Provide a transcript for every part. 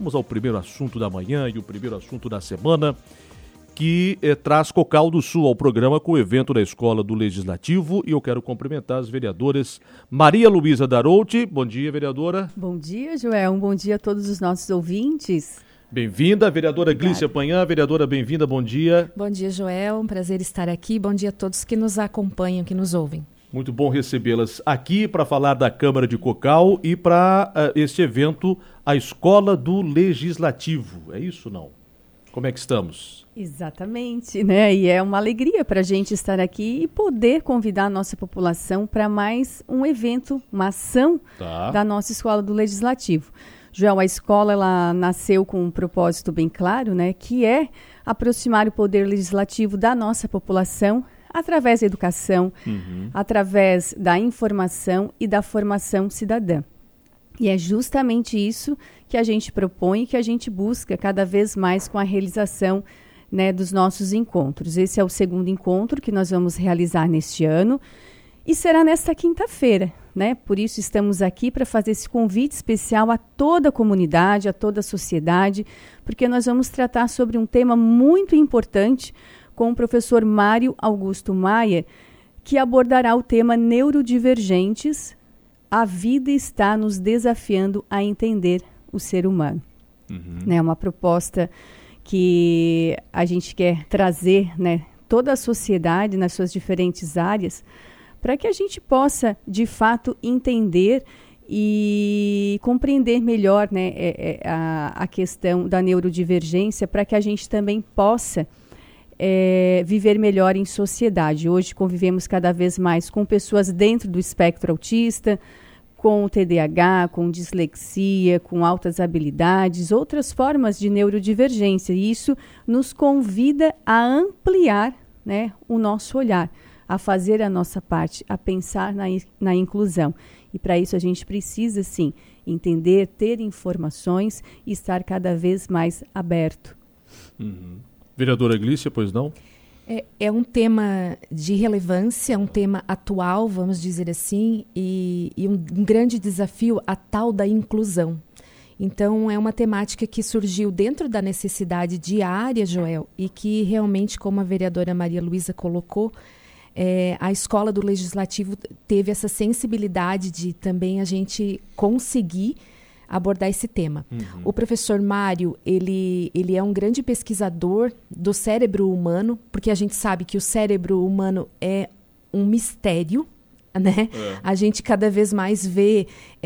Vamos ao primeiro assunto da manhã e o primeiro assunto da semana, que traz Cocal do Sul ao programa com o evento da Escola do Legislativo. E eu quero cumprimentar as vereadoras Maria Luísa Darouti. Bom dia, vereadora. Bom dia, Joel. Um bom dia a todos os nossos ouvintes. Bem-vinda, vereadora Glícia Panhã. Vereadora, bem-vinda, bom dia. Bom dia, Joel. Um prazer estar aqui. Bom dia a todos que nos acompanham, que nos ouvem. Muito bom recebê-las aqui para falar da Câmara de Cocal e para este evento, a Escola do Legislativo. É isso ou não? Como é que estamos? Exatamente, né? E é uma alegria para a gente estar aqui e poder convidar a nossa população para mais um evento, uma ação da nossa Escola do Legislativo. Joel, a escola ela nasceu com um propósito bem claro, né? Que é aproximar o poder legislativo da nossa população através da educação, através da informação e da formação cidadã. E é justamente isso que a gente propõe e que a gente busca cada vez mais com a realização, né, dos nossos encontros. Esse é o segundo encontro que nós vamos realizar neste ano e será nesta quinta-feira, né? Por isso estamos aqui para fazer esse convite especial a toda a comunidade, a toda a sociedade, porque nós vamos tratar sobre um tema muito importante com o professor Mário Augusto Maia, que abordará o tema neurodivergentes. A vida está nos desafiando a entender o ser humano. É uma proposta que a gente quer trazer, né, toda a sociedade nas suas diferentes áreas, para que a gente possa, de fato, entender e compreender melhor, né, a questão da neurodivergência, para que a gente também possa viver melhor em sociedade. Hoje convivemos cada vez mais com pessoas dentro do espectro autista, com TDAH, com dislexia, com altas habilidades, outras formas de neurodivergência. E isso nos convida a ampliar, né, o nosso olhar, a fazer a nossa parte, a pensar na inclusão. E para isso a gente precisa, sim, entender, ter informações e estar cada vez mais aberto. Vereadora Glícia, pois não? É um tema de relevância, um tema atual, vamos dizer assim, e um grande desafio, a tal da inclusão. Então, é uma temática que surgiu dentro da necessidade diária, Joel, e que realmente, como a vereadora Maria Luísa colocou, a Escola do Legislativo teve essa sensibilidade de também a gente conseguir abordar esse tema. O professor Mário, ele é um grande pesquisador do cérebro humano, porque a gente sabe que o cérebro humano é um mistério, né? A gente cada vez mais vê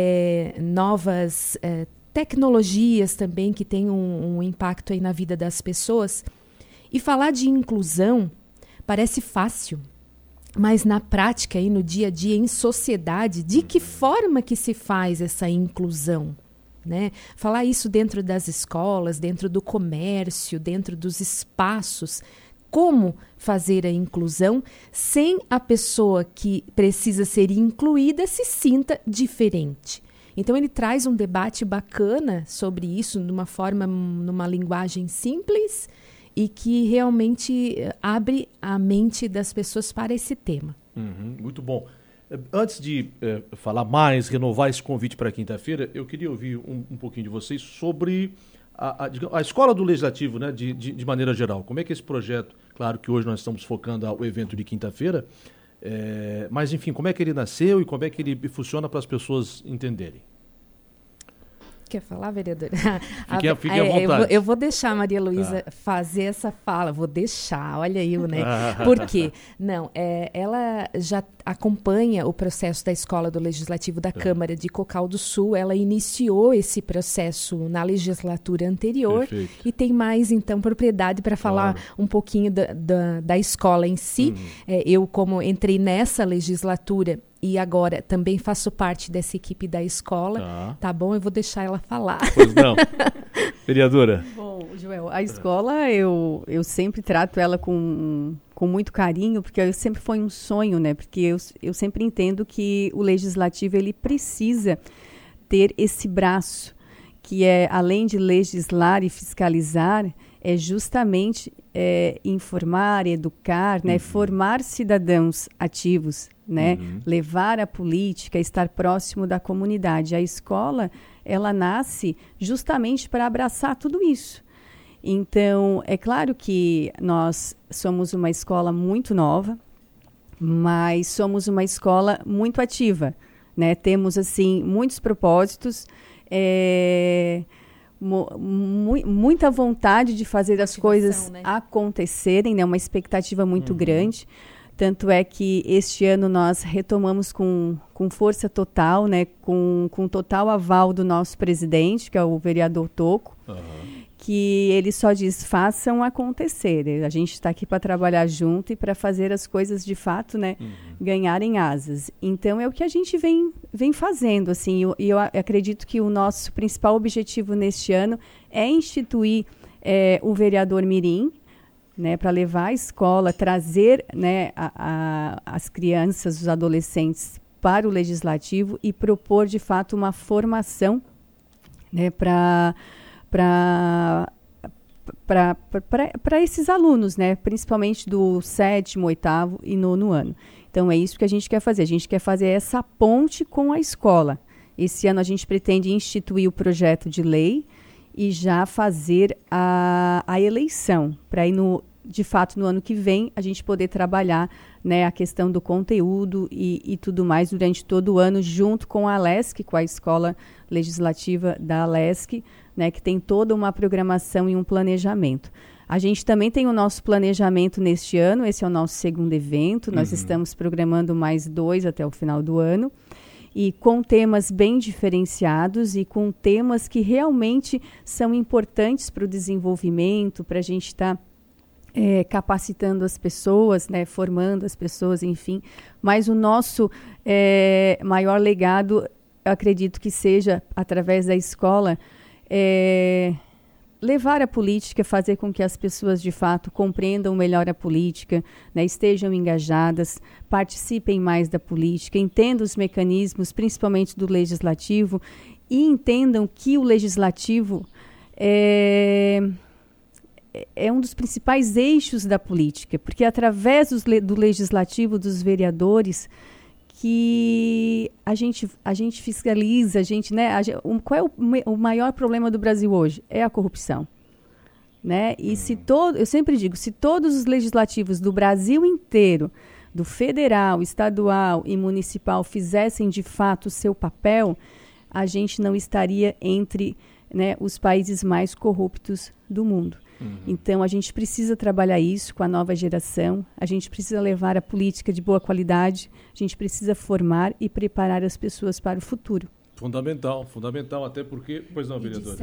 novas tecnologias também que têm um impacto aí na vida das pessoas. E falar de inclusão parece fácil, mas na prática, aí, no dia a dia, em sociedade, de que forma que se faz essa inclusão? Né? Falar isso dentro das escolas, dentro do comércio, dentro dos espaços. Como fazer a inclusão sem a pessoa que precisa ser incluída se sinta diferente? Então, ele traz um debate bacana sobre isso, de uma forma, numa linguagem simples e que realmente abre a mente das pessoas para esse tema. Muito bom. Antes de falar mais, renovar esse convite para quinta-feira, eu queria ouvir um pouquinho de vocês sobre a Escola do Legislativo, né, de maneira geral. Como é que esse projeto, claro que hoje nós estamos focando o evento de quinta-feira, mas enfim, como é que ele nasceu e como é que ele funciona para as pessoas entenderem? Quer falar, vereadora? Fique à vontade. Eu vou deixar a Maria Luísa fazer essa fala. Vou deixar, olha aí, né? Por quê? Não, ela já acompanha o processo da Escola do Legislativo da Câmara de Cocal do Sul. Ela iniciou esse processo na legislatura anterior. Perfeito. E tem mais, então, propriedade para falar um pouquinho da escola em si. Eu, como entrei nessa legislatura e agora também faço parte dessa equipe da escola, tá bom? Eu vou deixar ela falar. Pois não. Vereadora. Bom, Joel, a escola eu sempre trato ela com muito carinho, porque sempre foi um sonho, né? Porque eu sempre entendo que o legislativo ele precisa ter esse braço que é, além de legislar e fiscalizar, é justamente informar, educar, né, formar cidadãos ativos, né, levar a política, estar próximo da comunidade. A escola, ela nasce justamente para abraçar tudo isso. Então, é claro que nós somos uma escola muito nova, mas somos uma escola muito ativa, né? Temos, assim, muitos propósitos, muita vontade de fazer as coisas, né, acontecerem, né? Uma expectativa muito grande. Tanto é que este ano nós retomamos com força total, né? Com total aval do nosso presidente, que é o vereador Toco, que ele só diz, façam acontecer. A gente está aqui para trabalhar junto e para fazer as coisas de fato, né, ganharem asas. Então, é o que a gente vem fazendo. Assim, eu acredito que o nosso principal objetivo neste ano é instituir o vereador Mirim, né, para levar a escola, trazer, né, as crianças, os adolescentes para o legislativo e propor, de fato, uma formação, né, para esses alunos, né, principalmente do 7º, 8º e 9º ano. Então, é isso que a gente quer fazer. A gente quer fazer essa ponte com a escola. Esse ano a gente pretende instituir o projeto de lei e já fazer a eleição, para ir de fato, no ano que vem, a gente poder trabalhar, né, a questão do conteúdo e tudo mais durante todo o ano, junto com a ALESC, com a Escola Legislativa da ALESC, né, que tem toda uma programação e um planejamento. A gente também tem o nosso planejamento neste ano, esse é o nosso 2º evento, nós estamos programando mais 2 até o final do ano, e com temas bem diferenciados e com temas que realmente são importantes para o desenvolvimento, para a gente estar capacitando as pessoas, né, formando as pessoas, enfim. Mas o nosso maior legado, eu acredito que seja, através da escola, levar a política, fazer com que as pessoas, de fato, compreendam melhor a política, né, estejam engajadas, participem mais da política, entendam os mecanismos, principalmente do legislativo, e entendam que o legislativo é um dos principais eixos da política, porque através do legislativo, dos vereadores, que a gente fiscaliza, né, qual é o maior problema do Brasil hoje? É a corrupção. Né? E eu sempre digo, se todos os legislativos do Brasil inteiro, do federal, estadual e municipal, fizessem de fato o seu papel, a gente não estaria entre, né, os países mais corruptos do mundo. Então, a gente precisa trabalhar isso com a nova geração, a gente precisa levar a política de boa qualidade, a gente precisa formar e preparar as pessoas para o futuro. Fundamental, até porque... Pois não, vereadora.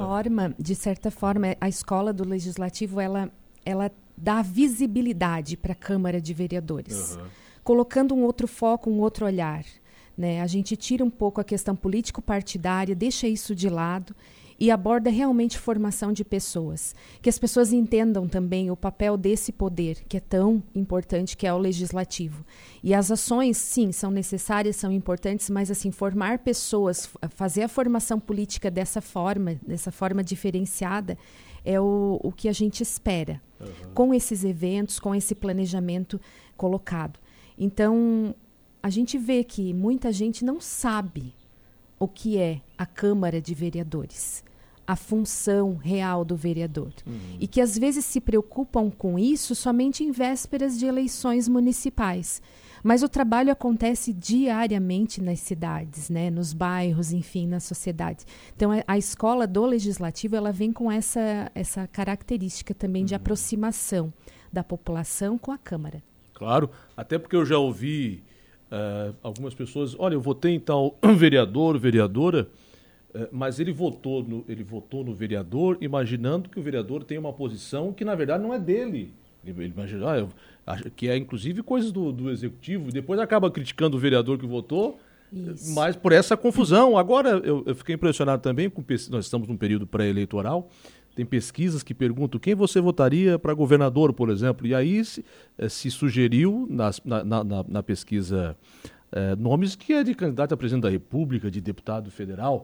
De certa forma, a escola do Legislativo, ela dá visibilidade para a Câmara de Vereadores, colocando um outro foco, um outro olhar. Né? A gente tira um pouco a questão político-partidária, deixa isso de lado e aborda realmente formação de pessoas. Que as pessoas entendam também o papel desse poder, que é tão importante, que é o legislativo. E as ações, sim, são necessárias, são importantes, mas assim, formar pessoas, fazer a formação política dessa forma diferenciada, é o que a gente espera, com esses eventos, com esse planejamento colocado. Então, a gente vê que muita gente não sabe o que é a Câmara de Vereadores, a função real do vereador. E que às vezes se preocupam com isso somente em vésperas de eleições municipais. Mas o trabalho acontece diariamente nas cidades, né? Nos bairros, enfim, na sociedade. Então, a escola do Legislativo, ela vem com essa característica também de aproximação da população com a Câmara. Claro, até porque eu já ouvi algumas pessoas, olha, eu votei em tal vereador, vereadora, mas ele votou no vereador imaginando que o vereador tem uma posição que na verdade não é dele. Ele imagina, que é inclusive coisas do executivo, e depois acaba criticando o vereador que votou, mas por essa confusão. Agora eu fiquei impressionado também, nós estamos num período pré-eleitoral, tem pesquisas que perguntam quem você votaria para governador, por exemplo, e aí se sugeriu na pesquisa nomes que é de candidato a presidente da República, de deputado federal.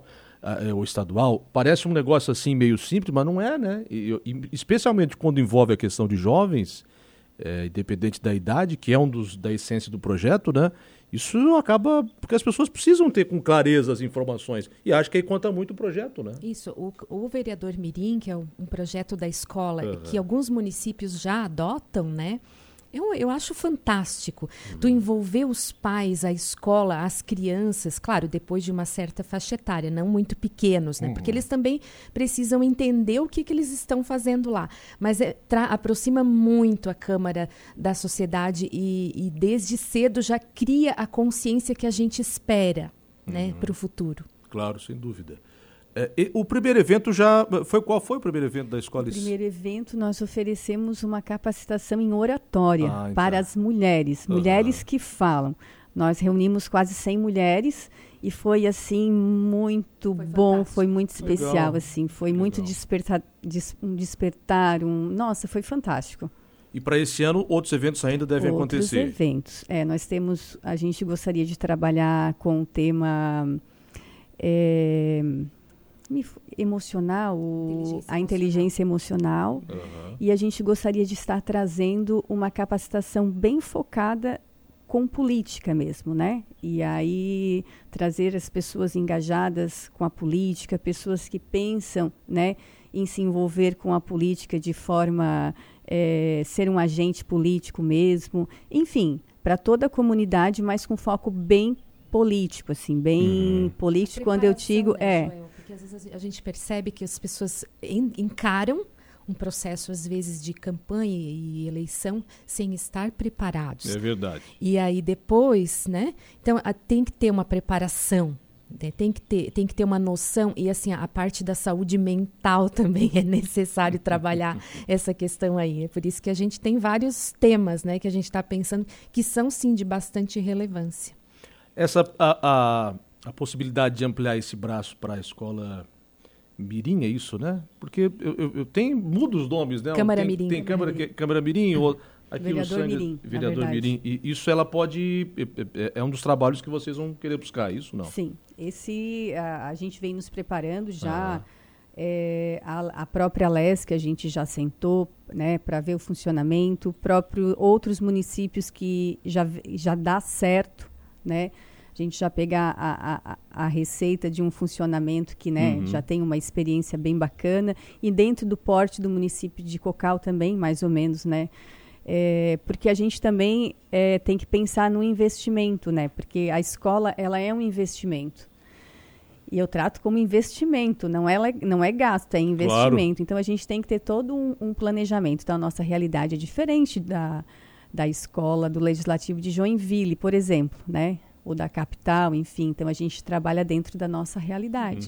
ou estadual, parece um negócio assim meio simples, mas não é, né? E especialmente quando envolve a questão de jovens, independente da idade, que é da essência do projeto, né? Isso acaba porque as pessoas precisam ter com clareza as informações. E acho que aí conta muito o projeto, né? Isso. O Vereador Mirim, que é um projeto da escola que alguns municípios já adotam, né? Eu acho fantástico tu envolver os pais, a escola, as crianças, claro, depois de uma certa faixa etária, não muito pequenos, né? Porque eles também precisam entender o que eles estão fazendo lá. Mas aproxima muito a Câmara da sociedade e desde cedo já cria a consciência que a gente espera, né, para o futuro. Claro, sem dúvida. O primeiro evento qual foi o primeiro evento da escola? O primeiro evento nós oferecemos uma capacitação em oratória para as mulheres que falam. Nós reunimos quase 100 mulheres e foi assim muito bom, foi muito especial. Legal. Assim, foi legal. Muito despertar. Nossa, foi fantástico. E para esse ano, outros eventos ainda devem acontecer? Outros eventos. A gente gostaria de trabalhar com o tema emocional, a inteligência emocional. E a gente gostaria de estar trazendo uma capacitação bem focada com política mesmo, né? E aí trazer as pessoas engajadas com a política, pessoas que pensam, né, em se envolver com a política de forma ser um agente político mesmo, enfim, para toda a comunidade, mas com foco bem político, assim, bem político. Quando eu digo Joel, porque às vezes a gente percebe que as pessoas encaram um processo, às vezes, de campanha e eleição sem estar preparados. É verdade. E aí depois, né? Então, tem que ter uma preparação, né? Tem que ter uma noção. E, assim, a parte da saúde mental também é necessário trabalhar essa questão aí. É por isso que a gente tem vários temas, né? Que a gente está pensando que são, sim, de bastante relevância. A possibilidade de ampliar esse braço para a escola Mirim, é isso, né? Porque eu tenho, muda os nomes, né? Câmara Mirim. Tem Câmara Mirim, ou aqui Vereador Mirim. Vereador Mirim. E isso ela pode... É um dos trabalhos que vocês vão querer buscar, isso não? Sim. A gente vem nos preparando já. A própria LES, que a gente já sentou, né, para ver o funcionamento. Outros municípios que já dá certo, né? A gente já pegar a receita de um funcionamento que, né, já tem uma experiência bem bacana. E dentro do porte do município de Cocal também, mais ou menos, né? Porque a gente também tem que pensar no investimento, né? Porque a escola, ela é um investimento. E eu trato como investimento, não é gasto, é investimento. Claro. Então, a gente tem que ter todo um planejamento. Então, a nossa realidade é diferente da escola do Legislativo de Joinville, por exemplo, né? Ou da capital, enfim. Então, a gente trabalha dentro da nossa realidade.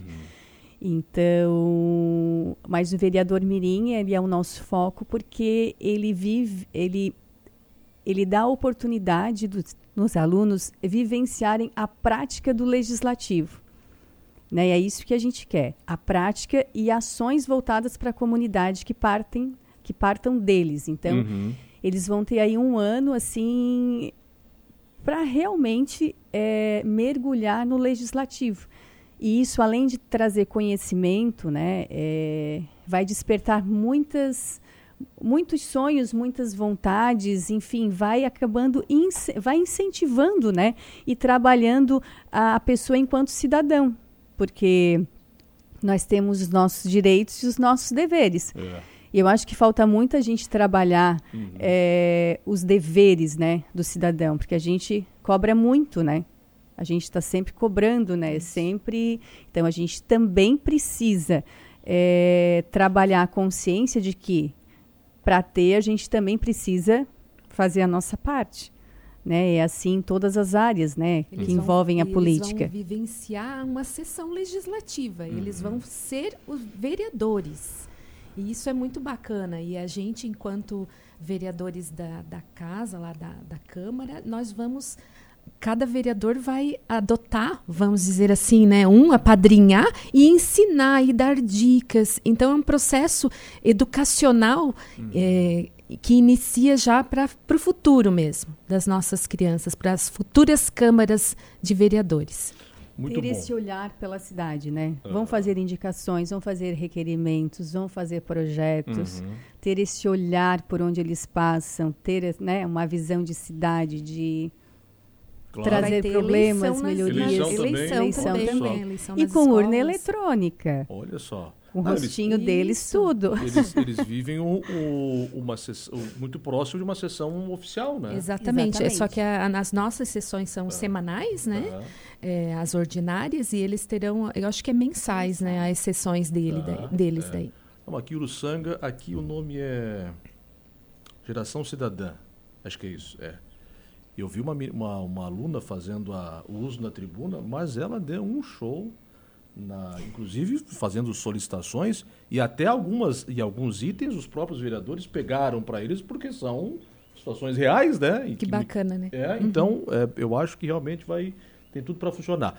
Então, mas o vereador Mirim, ele é o nosso foco porque ele dá a oportunidade nos alunos vivenciarem a prática do Legislativo. Né? E é isso que a gente quer. A prática e ações voltadas para a comunidade que partam deles. Então, eles vão ter aí um ano, assim, para realmente mergulhar no Legislativo. E isso, além de trazer conhecimento, né, vai despertar muitos sonhos, muitas vontades, enfim, vai incentivando, né, e trabalhando a pessoa enquanto cidadão, porque nós temos os nossos direitos e os nossos deveres. Eu acho que falta muito a gente trabalhar os deveres, né, do cidadão, porque a gente cobra muito, né? A gente está sempre cobrando, né? Sempre. Então, a gente também precisa trabalhar a consciência de que, para ter, a gente também precisa fazer a nossa parte. Né? É assim em todas as áreas, né, que envolvem a política. Eles vão vivenciar uma sessão legislativa. Eles vão ser os vereadores. E isso é muito bacana. E a gente, enquanto vereadores da casa, lá da Câmara, nós vamos... Cada vereador vai adotar, vamos dizer assim, né, apadrinhar e ensinar e dar dicas. Então, é um processo educacional que inicia já para o futuro mesmo, das nossas crianças, para as futuras câmaras de vereadores. Muito ter bom. esse olhar pela cidade, né? Vão fazer indicações, vão fazer requerimentos, vão fazer projetos, ter esse olhar por onde eles passam, ter, né, uma visão de cidade, de trazer problemas, melhorias. Eleição também. E com urna eletrônica. Olha só. O rostinho deles, tudo. Eles vivem uma sessão, muito próximo de uma sessão oficial, né? Exatamente. Só que as nossas sessões são semanais, né? As ordinárias, e eles terão, eu acho que é mensais, né? As sessões deles daí. Não, aqui Uruçanga, aqui o nome é Geração Cidadã. Acho que é isso, Eu vi uma aluna fazendo o uso na tribuna, mas ela deu um show, inclusive fazendo solicitações, e até alguns itens os próprios vereadores pegaram para eles, porque são situações reais, né? Que bacana, né? Então, eu acho que realmente tem tudo para funcionar.